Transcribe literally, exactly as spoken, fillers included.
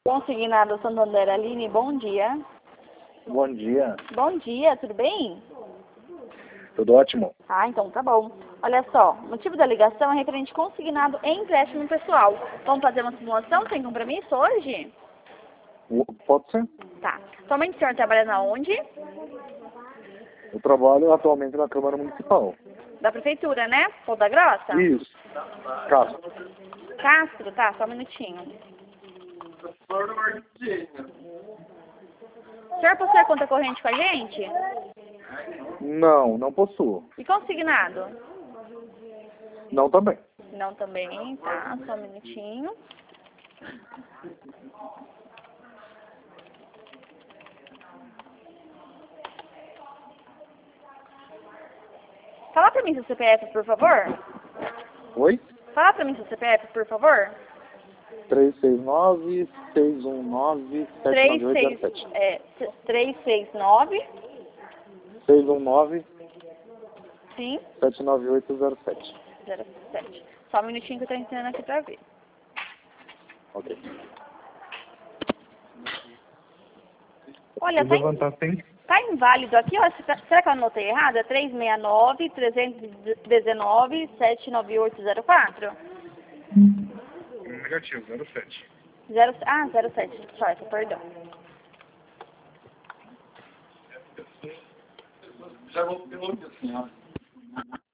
Consignado Santander, Aline, bom dia. Bom dia. Bom dia, tudo bem? Tudo ótimo. Ah, então tá bom. Olha só, o motivo da ligação é referente consignado em empréstimo pessoal. Vamos fazer uma simulação sem compromisso hoje? Pode ser? Tá. Atualmente o senhor trabalha na onde? Eu trabalho atualmente na Câmara Municipal. Da Prefeitura, né? Ou da Grossa? Isso. Castro. Castro, tá, só um minutinho. O senhor possui conta corrente com a gente? Não, não possuo. E consignado? Não também. Não também, tá, só um minutinho. Fala pra mim seu C P F, por favor. Oi? Fala pra mim seu C P F, por favor. três seis nove, seis um nove, sete nove oito zero sete. É, três seis nove. seis um nove, Sim. sete nove oito zero sete. zero sete. Só um minutinho que eu tô entrando aqui pra ver. Ok. Olha, tá, in... tá inválido aqui, ó. Será que eu anotei errado? É três seis nove, três um nove, sete nove oito zero quatro? Negativo, zero sete. Zero... Ah, zero sete. Sorte, perdão. Já vou assim, ó.